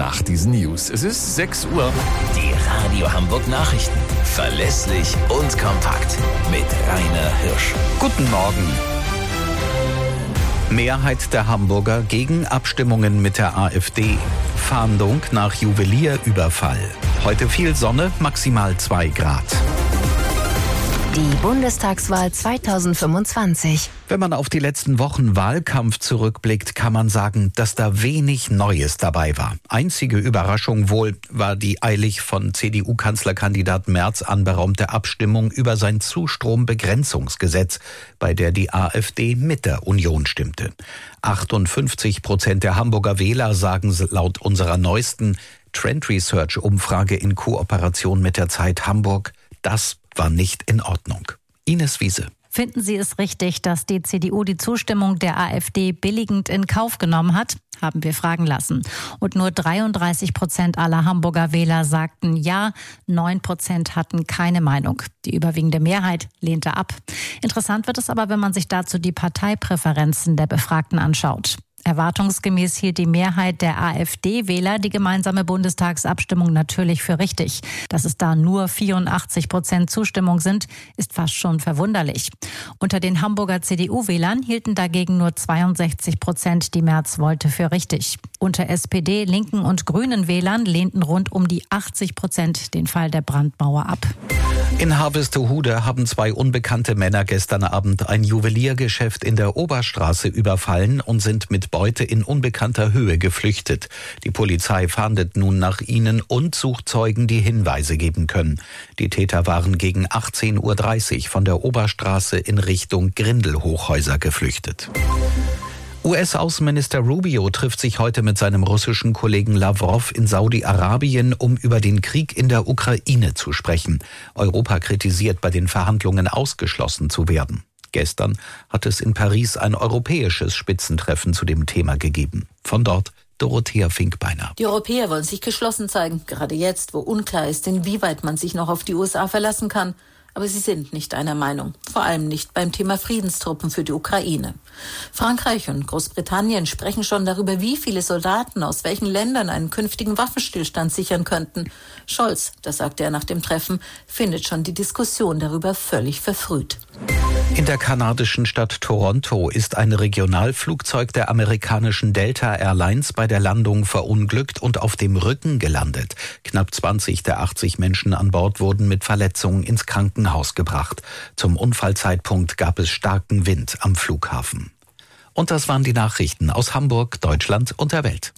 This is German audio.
nach diesen News. Es ist 6 Uhr. Die Radio Hamburg Nachrichten. Verlässlich und kompakt. Mit Rainer Hirsch. Guten Morgen. Mehrheit der Hamburger gegen Abstimmungen mit der AfD. Fahndung nach Juwelierüberfall. Heute viel Sonne, maximal 2 Grad. Die Bundestagswahl 2025. Wenn man auf die letzten Wochen Wahlkampf zurückblickt, kann man sagen, dass da wenig Neues dabei war. Einzige Überraschung wohl war die eilig von CDU-Kanzlerkandidat Merz anberaumte Abstimmung über sein Zustrombegrenzungsgesetz, bei der die AfD mit der Union stimmte. 58% der Hamburger Wähler sagen laut unserer neuesten Trend Research-Umfrage in Kooperation mit der Zeit Hamburg, das war nicht in Ordnung. Ines Wiese. Finden Sie es richtig, dass die CDU die Zustimmung der AfD billigend in Kauf genommen hat? Haben wir fragen lassen. Und nur 33% aller Hamburger Wähler sagten ja, 9% hatten keine Meinung. Die überwiegende Mehrheit lehnte ab. Interessant wird es aber, wenn man sich dazu die Parteipräferenzen der Befragten anschaut. Erwartungsgemäß hielt die Mehrheit der AfD-Wähler die gemeinsame Bundestagsabstimmung natürlich für richtig. Dass es da nur 84% Zustimmung sind, ist fast schon verwunderlich. Unter den Hamburger CDU-Wählern hielten dagegen nur 62% die Merz wollte für richtig. Unter SPD, Linken und Grünen Wählern lehnten rund um die 80% den Fall der Brandmauer ab. In Harvestehude haben 2 unbekannte Männer gestern Abend ein Juweliergeschäft in der Oberstraße überfallen und sind mit Beute in unbekannter Höhe geflüchtet. Die Polizei fahndet nun nach ihnen und sucht Zeugen, die Hinweise geben können. Die Täter waren gegen 18:30 Uhr von der Oberstraße in Richtung Grindelhochhäuser geflüchtet. US-Außenminister Rubio trifft sich heute mit seinem russischen Kollegen Lavrov in Saudi-Arabien, um über den Krieg in der Ukraine zu sprechen. Europa kritisiert, bei den Verhandlungen ausgeschlossen zu werden. Gestern hat es in Paris ein europäisches Spitzentreffen zu dem Thema gegeben. Von dort Dorothea Finkbeiner. Die Europäer wollen sich geschlossen zeigen, gerade jetzt, wo unklar ist, inwieweit man sich noch auf die USA verlassen kann. Aber sie sind nicht einer Meinung, vor allem nicht beim Thema Friedenstruppen für die Ukraine. Frankreich und Großbritannien sprechen schon darüber, wie viele Soldaten aus welchen Ländern einen künftigen Waffenstillstand sichern könnten. Scholz, das sagte er nach dem Treffen, findet schon die Diskussion darüber völlig verfrüht. In der kanadischen Stadt Toronto ist ein Regionalflugzeug der amerikanischen Delta Airlines bei der Landung verunglückt und auf dem Rücken gelandet. Knapp 20 der 80 Menschen an Bord wurden mit Verletzungen ins Krankenhaus gebracht. Zum Unfallzeitpunkt gab es starken Wind am Flughafen. Und das waren die Nachrichten aus Hamburg, Deutschland und der Welt.